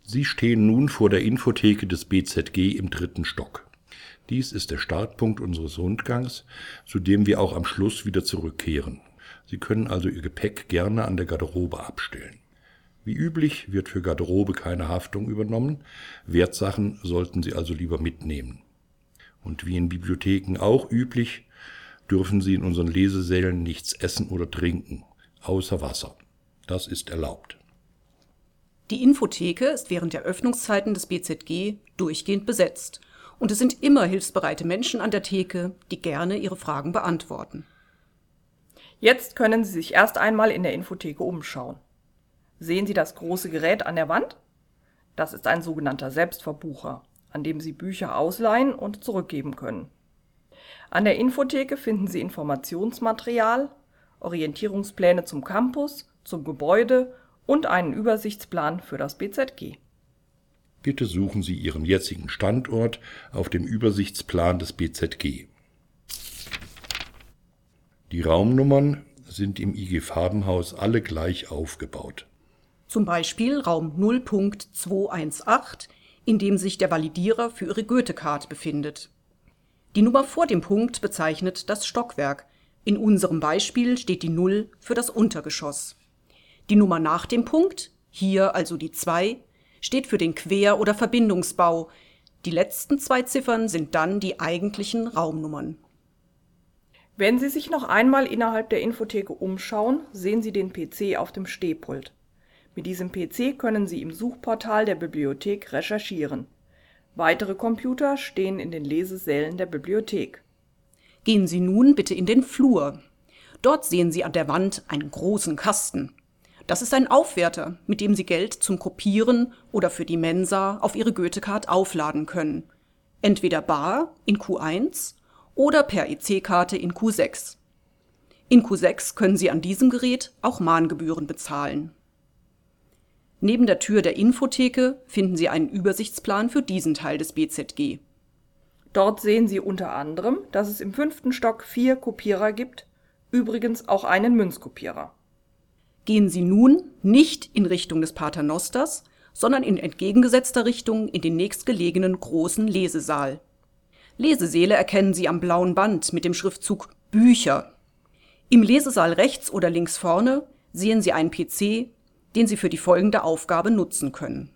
Sie stehen nun vor der Infotheke des BZG im 3. Stock. Dies ist der Startpunkt unseres Rundgangs, zu dem wir auch am Schluss wieder zurückkehren. Sie können also Ihr Gepäck gerne an der Garderobe abstellen. Wie üblich wird für Garderobe keine Haftung übernommen, Wertsachen sollten Sie also lieber mitnehmen. Und wie in Bibliotheken auch üblich, dürfen Sie in unseren Lesesälen nichts essen oder trinken, außer Wasser. Das ist erlaubt. Die Infotheke ist während der Öffnungszeiten des BZG durchgehend besetzt und es sind immer hilfsbereite Menschen an der Theke, die gerne Ihre Fragen beantworten. Jetzt können Sie sich erst einmal in der Infotheke umschauen. Sehen Sie das große Gerät an der Wand? Das ist ein sogenannter Selbstverbucher, an dem Sie Bücher ausleihen und zurückgeben können. An der Infotheke finden Sie Informationsmaterial, Orientierungspläne zum Campus, zum Gebäude und einen Übersichtsplan für das BZG. Bitte suchen Sie Ihren jetzigen Standort auf dem Übersichtsplan des BZG. Die Raumnummern sind im IG Farbenhaus alle gleich aufgebaut. Zum Beispiel Raum 0.218, in dem sich der Validierer für Ihre Goethe-Card befindet. Die Nummer vor dem Punkt bezeichnet das Stockwerk. In unserem Beispiel steht die 0 für das Untergeschoss. Die Nummer nach dem Punkt, hier also die 2, steht für den Quer- oder Verbindungsbau. Die letzten 2 Ziffern sind dann die eigentlichen Raumnummern. Wenn Sie sich noch einmal innerhalb der Infotheke umschauen, sehen Sie den PC auf dem Stehpult. Mit diesem PC können Sie im Suchportal der Bibliothek recherchieren. Weitere Computer stehen in den Lesesälen der Bibliothek. Gehen Sie nun bitte in den Flur. Dort sehen Sie an der Wand einen großen Kasten. Das ist ein Aufwerter, mit dem Sie Geld zum Kopieren oder für die Mensa auf Ihre Goethe-Card aufladen können. Entweder bar in Q1 oder per EC-Karte in Q6. In Q6 können Sie an diesem Gerät auch Mahngebühren bezahlen. Neben der Tür der Infotheke finden Sie einen Übersichtsplan für diesen Teil des BZG. Dort sehen Sie unter anderem, dass es im 5. Stock 4 Kopierer gibt, übrigens auch einen Münzkopierer. Gehen Sie nun nicht in Richtung des Paternosters, sondern in entgegengesetzter Richtung in den nächstgelegenen großen Lesesaal. Lesesäle erkennen Sie am blauen Band mit dem Schriftzug Bücher. Im Lesesaal rechts oder links vorne sehen Sie einen PC, den Sie für die folgende Aufgabe nutzen können.